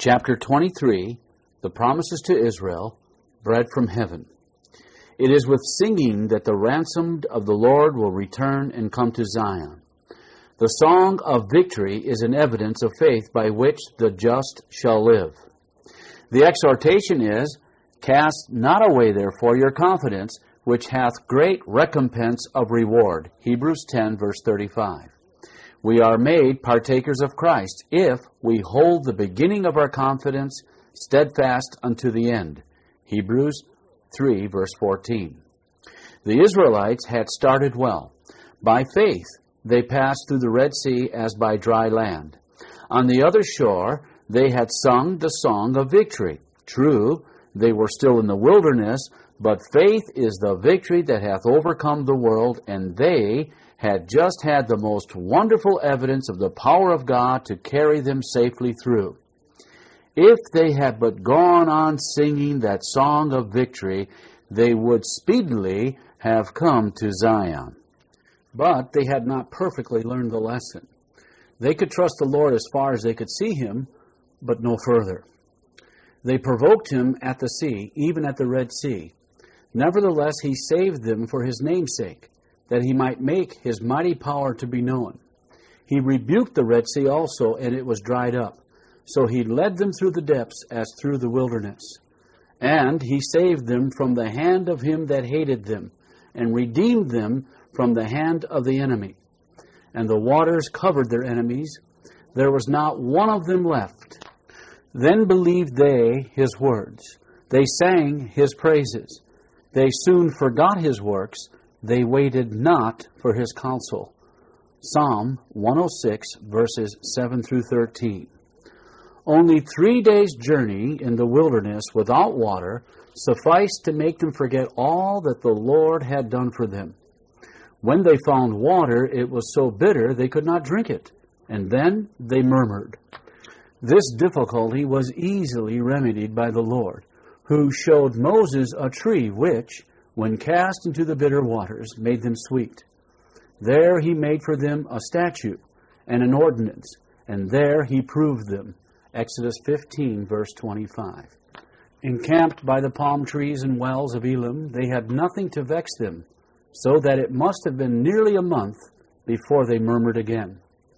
Chapter 23, the promises to Israel, bread from heaven. It is with singing that the ransomed of the Lord will return and come to Zion. The song of victory is an evidence of faith by which the just shall live. The exhortation is, cast not away therefore your confidence, which hath great recompense of reward. Hebrews 10, verse 35. We are made partakers of Christ if we hold the beginning of our confidence steadfast unto the end. Hebrews 3, verse 14. The Israelites had started well. By faith, they passed through the Red Sea as by dry land. On the other shore, they had sung the song of victory. True, they were still in the wilderness, but faith is the victory that hath overcome the world, and they had just had the most wonderful evidence of the power of God to carry them safely through. If they had but gone on singing that song of victory, they would speedily have come to Zion. But they had not perfectly learned the lesson. They could trust the Lord as far as they could see Him, but no further. They provoked Him at the sea, even at the Red Sea. Nevertheless, He saved them for His name's sake, that He might make His mighty power to be known. He rebuked the Red Sea also, and it was dried up. So He led them through the depths as through the wilderness. And He saved them from the hand of him that hated them, and redeemed them from the hand of the enemy. And the waters covered their enemies. There was not one of them left. Then believed they His words. They sang His praises. They soon forgot His works. They waited not for His counsel. Psalm 106, verses 7 through 13. Only 3 days' journey in the wilderness without water sufficed to make them forget all that the Lord had done for them. When they found water, it was so bitter they could not drink it, and then they murmured. This difficulty was easily remedied by the Lord, who showed Moses a tree which, when cast into the bitter waters, made them sweet. There He made for them a statute and an ordinance, and there He proved them. Exodus 15, verse 25. Encamped by the palm trees and wells of Elim, they had nothing to vex them, so that it must have been nearly a month before they murmured again.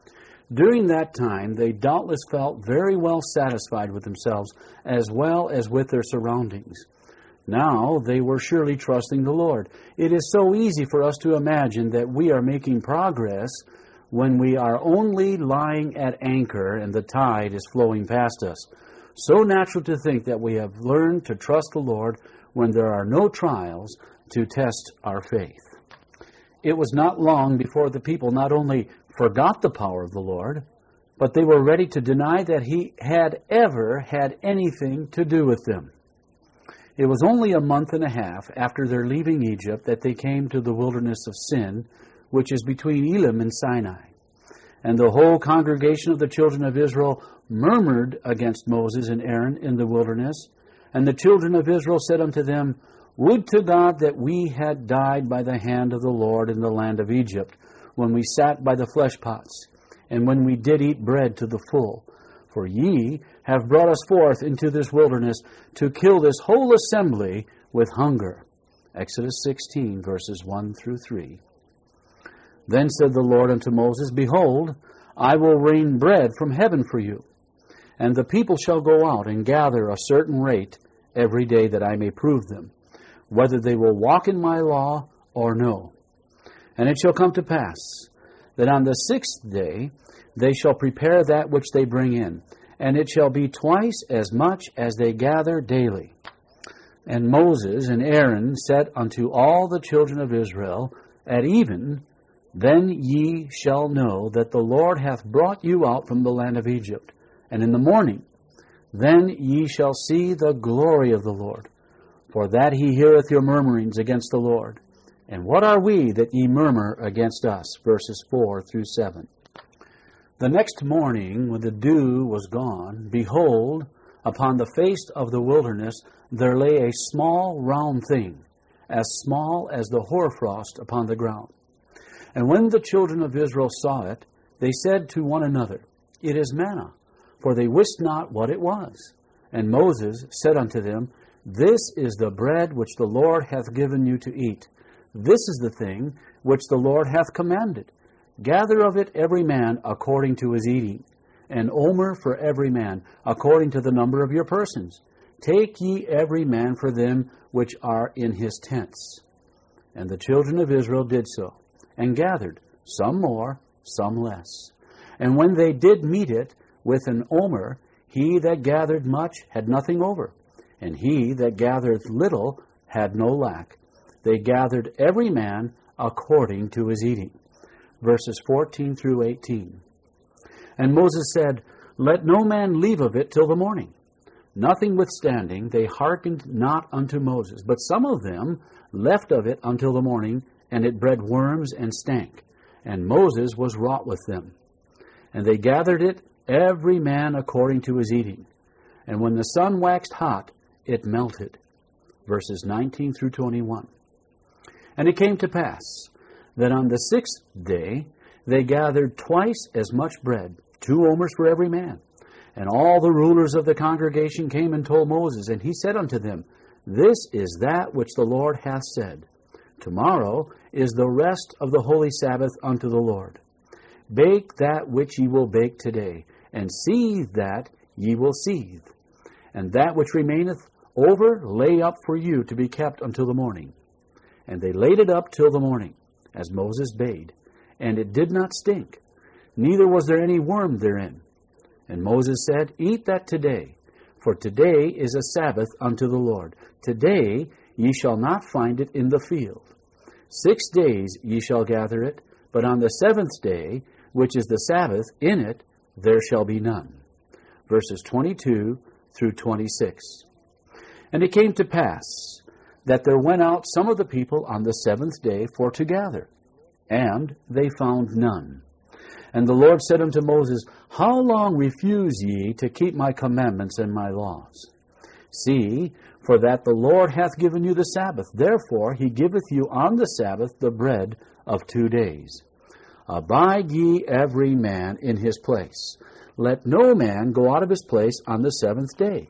During that time, they doubtless felt very well satisfied with themselves, as well as with their surroundings. Now they were surely trusting the Lord. It is so easy for us to imagine that we are making progress when we are only lying at anchor and the tide is flowing past us. So natural to think that we have learned to trust the Lord when there are no trials to test our faith. It was not long before the people not only forgot the power of the Lord, but they were ready to deny that He had ever had anything to do with them. It was only a month and a half after their leaving Egypt that they came to the wilderness of Sin, which is between Elim and Sinai. And the whole congregation of the children of Israel murmured against Moses and Aaron in the wilderness. And the children of Israel said unto them, Would to God that we had died by the hand of the Lord in the land of Egypt, when we sat by the flesh pots, and when we did eat bread to the full. For ye have brought us forth into this wilderness to kill this whole assembly with hunger. Exodus 16, verses 1 through 3. Then said the Lord unto Moses, Behold, I will rain bread from heaven for you, and the people shall go out and gather a certain rate every day, that I may prove them, whether they will walk in my law or no. And it shall come to pass that on the 6th day they shall prepare that which they bring in, and it shall be twice as much as they gather daily. And Moses and Aaron said unto all the children of Israel, At even, then ye shall know that the Lord hath brought you out from the land of Egypt. And in the morning, then ye shall see the glory of the Lord, for that He heareth your murmurings against the Lord. And what are we that ye murmur against us? Verses 4 through 7. The next morning, when the dew was gone, behold, upon the face of the wilderness there lay a small round thing, as small as the hoarfrost upon the ground. And when the children of Israel saw it, they said to one another, It is manna, for they wist not what it was. And Moses said unto them, This is the bread which the Lord hath given you to eat. This is the thing which the Lord hath commanded. Gather of it every man according to his eating, an omer for every man, according to the number of your persons. Take ye every man for them which are in his tents. And the children of Israel did so, and gathered, some more, some less. And when they did meet it with an omer, he that gathered much had nothing over, and he that gathered little had no lack. They gathered every man according to his eating. Verses 14 through 18. And Moses said, Let no man leave of it till the morning. Notwithstanding, they hearkened not unto Moses, but some of them left of it until the morning, and it bred worms and stank. And Moses was wroth with them. And they gathered it, every man according to his eating. And when the sun waxed hot, it melted. Verses 19 through 21. And it came to pass that on the 6th day they gathered twice as much bread, 2 omers for every man. And all the rulers of the congregation came and told Moses, and he said unto them, This is that which the Lord hath said. Tomorrow is the rest of the holy Sabbath unto the Lord. Bake that which ye will bake today, and seethe that ye will seethe. And that which remaineth over lay up for you to be kept until the morning. And they laid it up till the morning, as Moses bade, and it did not stink, neither was there any worm therein. And Moses said, Eat that today, for today is a Sabbath unto the Lord. Today ye shall not find it in the field. 6 days ye shall gather it, but on the 7th day, which is the Sabbath, in it there shall be none. Verses 22 through 26. And it came to pass that there went out some of the people on the 7th day for to gather, and they found none. And the Lord said unto Moses, How long refuse ye to keep my commandments and my laws? See, for that the Lord hath given you the Sabbath. Therefore he giveth you on the Sabbath the bread of 2 days. Abide ye every man in his place. Let no man go out of his place on the 7th day.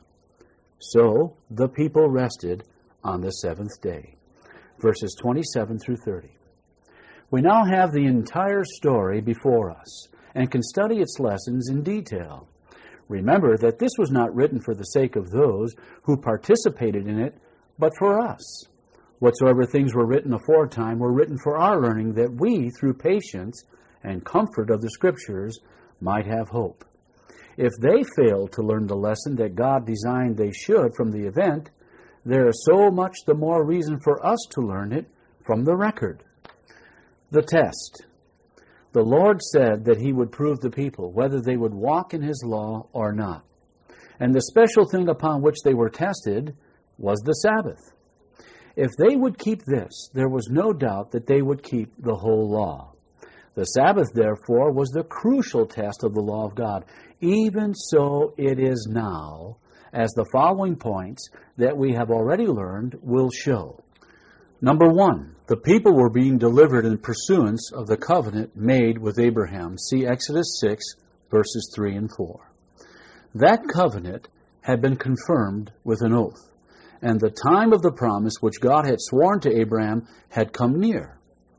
So the people rested on the 7th day. Verses 27 through 30. We now have the entire story before us and can study its lessons in detail. Remember that this was not written for the sake of those who participated in it, but for us. Whatsoever things were written aforetime were written for our learning, that we, through patience and comfort of the Scriptures, might have hope. If they failed to learn the lesson that God designed they should from the event, there is so much the more reason for us to learn it from the record. The test. The Lord said that he would prove the people whether they would walk in his law or not. And the special thing upon which they were tested was the Sabbath. If they would keep this, there was no doubt that they would keep the whole law. The Sabbath, therefore, was the crucial test of the law of God. Even so it is now, as the following points that we have already learned will show. Number 1, the people were being delivered in pursuance of the covenant made with Abraham. See Exodus 6, verses 3 and 4. That covenant had been confirmed with an oath, and the time of the promise which God had sworn to Abraham had come near.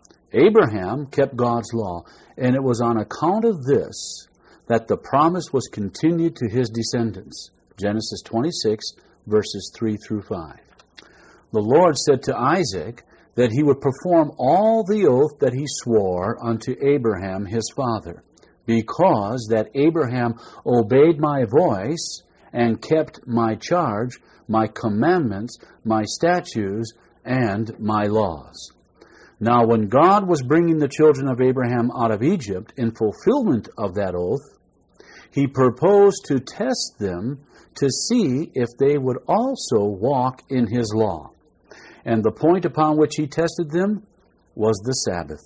Abraham kept God's law, and it was on account of this that the promise was continued to his descendants. Genesis 26, verses 3 through 5. The Lord said to Isaac that he would perform all the oath that he swore unto Abraham his father, because that Abraham obeyed my voice and kept my charge, my commandments, my statutes, and my laws. Now, when God was bringing the children of Abraham out of Egypt in fulfillment of that oath, he proposed to test them to see if they would also walk in his law. And the point upon which he tested them was the Sabbath.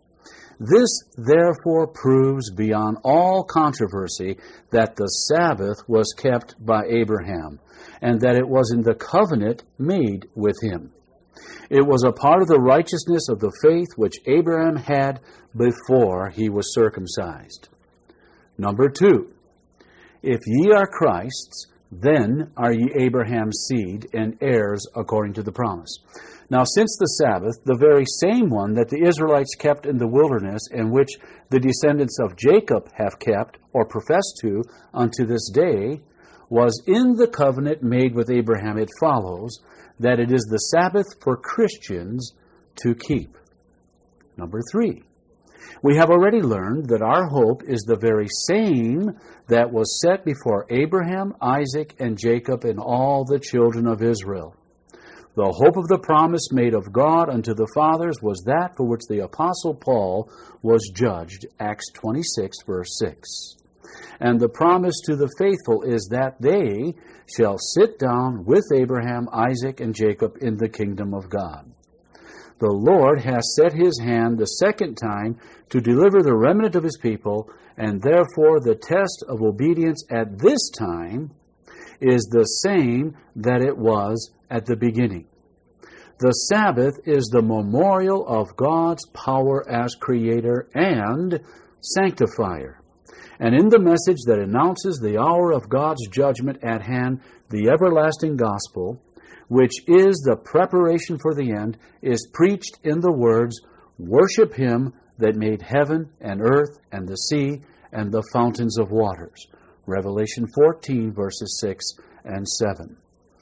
This, therefore, proves beyond all controversy that the Sabbath was kept by Abraham, and that it was in the covenant made with him. It was a part of the righteousness of the faith which Abraham had before he was circumcised. Number 2, If ye are Christ's, then are ye Abraham's seed and heirs according to the promise. Now since the Sabbath, the very same one that the Israelites kept in the wilderness, and which the descendants of Jacob have kept, or profess to, unto this day, was in the covenant made with Abraham, it follows that it is the Sabbath for Christians to keep. Number 3. We have already learned that our hope is the very same that was set before Abraham, Isaac, and Jacob, and all the children of Israel. The hope of the promise made of God unto the fathers was that for which the Apostle Paul was judged, Acts 26, verse 6. And the promise to the faithful is that they shall sit down with Abraham, Isaac, and Jacob in the kingdom of God. The Lord has set his hand the second time to deliver the remnant of his people, and therefore the test of obedience at this time is the same that it was at the beginning. The Sabbath is the memorial of God's power as creator and sanctifier. And in the message that announces the hour of God's judgment at hand, the everlasting gospel, which is the preparation for the end, is preached in the words, "Worship him that made heaven and earth and the sea and the fountains of waters." Revelation 14, verses 6 and 7.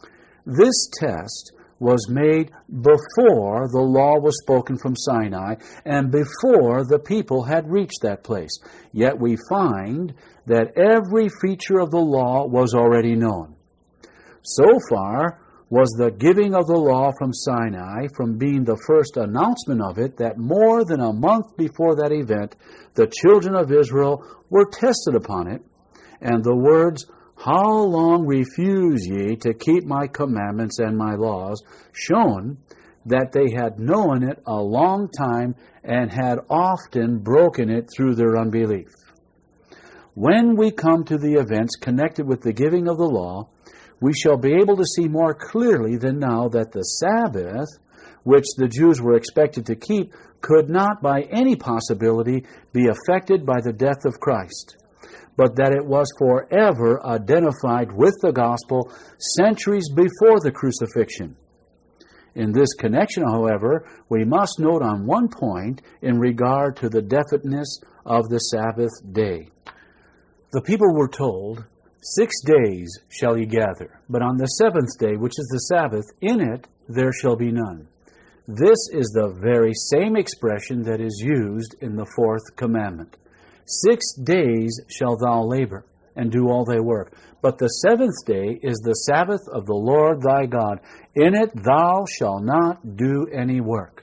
This test was made before the law was spoken from Sinai and before the people had reached that place. Yet we find that every feature of the law was already known. So far was the giving of the law from Sinai from being the first announcement of it that more than a month before that event, the children of Israel were tested upon it, and the words, "How long refuse ye to keep my commandments and my laws?" shown that they had known it a long time and had often broken it through their unbelief. When we come to the events connected with the giving of the law, we shall be able to see more clearly than now that the Sabbath, which the Jews were expected to keep, could not by any possibility be affected by the death of Christ, but that it was forever identified with the gospel centuries before the crucifixion. In this connection, however, we must note on one point in regard to the definiteness of the Sabbath day. The people were told, 6 days shall ye gather, but on the seventh day, which is the Sabbath, in it there shall be none. This is the very same expression that is used in the fourth commandment. 6 days shalt thou labor, and do all thy work. But the seventh day is the Sabbath of the Lord thy God. In it thou shalt not do any work.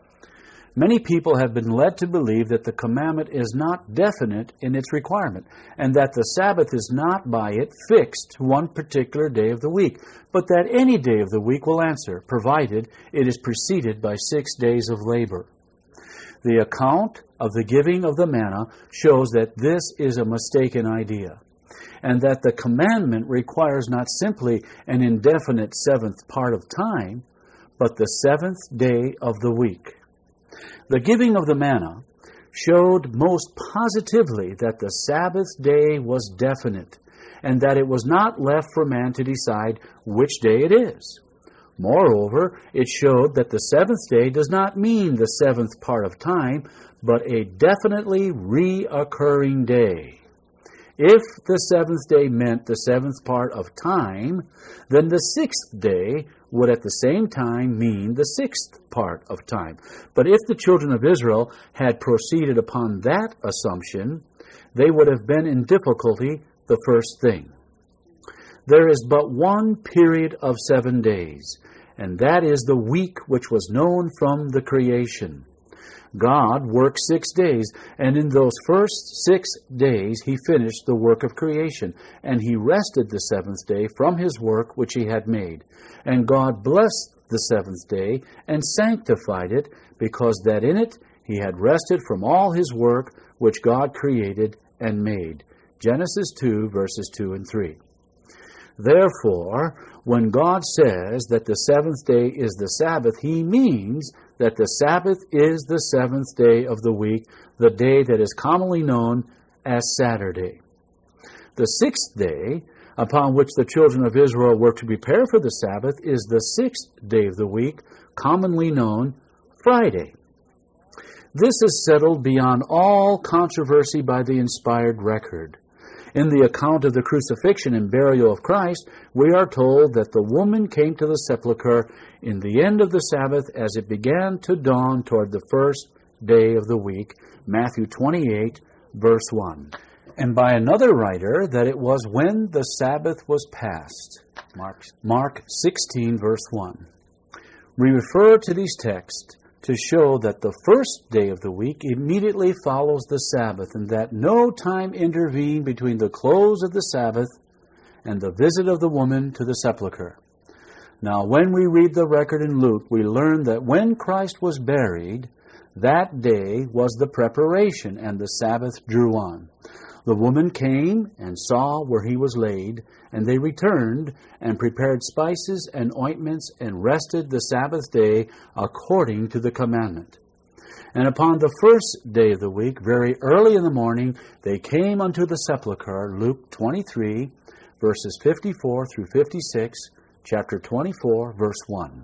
Many people have been led to believe that the commandment is not definite in its requirement, and that the Sabbath is not by it fixed to one particular day of the week, but that any day of the week will answer, provided it is preceded by 6 days of labor. The account of the giving of the manna shows that this is a mistaken idea, and that the commandment requires not simply an indefinite seventh part of time, but the seventh day of the week. The giving of the manna showed most positively that the Sabbath day was definite, and that it was not left for man to decide which day it is. Moreover, it showed that the seventh day does not mean the seventh part of time, but a definitely reoccurring day. If the seventh day meant the seventh part of time, then the sixth day would at the same time mean the sixth part of time. But if the children of Israel had proceeded upon that assumption, they would have been in difficulty the first thing. There is but one period of 7 days, and that is the week which was known from the creation. God worked 6 days, and in those first 6 days he finished the work of creation, and he rested the seventh day from his work which he had made. And God blessed the seventh day and sanctified it, because that in it he had rested from all his work which God created and made. Genesis 2, verses 2 and 3. Therefore, when God says that the seventh day is the Sabbath, he means that the Sabbath is the seventh day of the week, the day that is commonly known as Saturday. The sixth day, upon which the children of Israel were to prepare for the Sabbath, is the sixth day of the week, commonly known Friday. This is settled beyond all controversy by the inspired record. In the account of the crucifixion and burial of Christ, we are told that the woman came to the sepulchre in the end of the Sabbath as it began to dawn toward the first day of the week, Matthew 28, verse 1. And by another writer, that it was when the Sabbath was past, Mark 16, verse 1. We refer to these texts to show that the first day of the week immediately follows the Sabbath, and that no time intervened between the close of the Sabbath and the visit of the woman to the sepulchre. Now, when we read the record in Luke, we learn that when Christ was buried, that day was the preparation, and the Sabbath drew on. The woman came and saw where he was laid, and they returned and prepared spices and ointments and rested the Sabbath day according to the commandment. And upon the first day of the week, very early in the morning, they came unto the sepulchre, Luke 23, verses 54 through 56, chapter 24, verse 1.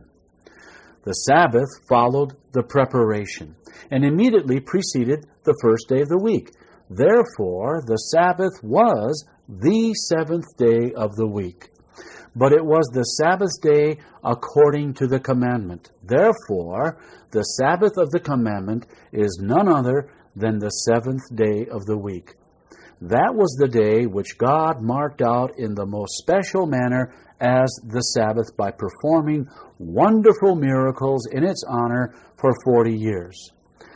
The Sabbath followed the preparation and immediately preceded the first day of the week. Therefore, the Sabbath was the seventh day of the week. But it was the Sabbath day according to the commandment. Therefore, the Sabbath of the commandment is none other than the seventh day of the week. That was the day which God marked out in the most special manner as the Sabbath by performing wonderful miracles in its honor for 40 years.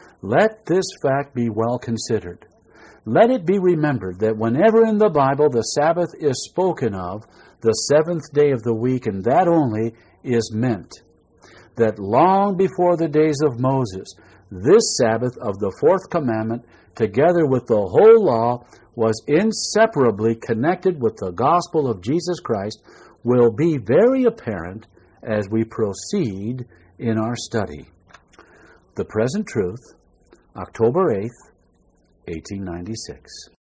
Let this fact be well considered. Let it be remembered that whenever in the Bible the Sabbath is spoken of, the seventh day of the week, and that only, is meant. That long before the days of Moses, this Sabbath of the fourth commandment, together with the whole law, was inseparably connected with the gospel of Jesus Christ, will be very apparent as we proceed in our study. The Present Truth, October 8th, 1896.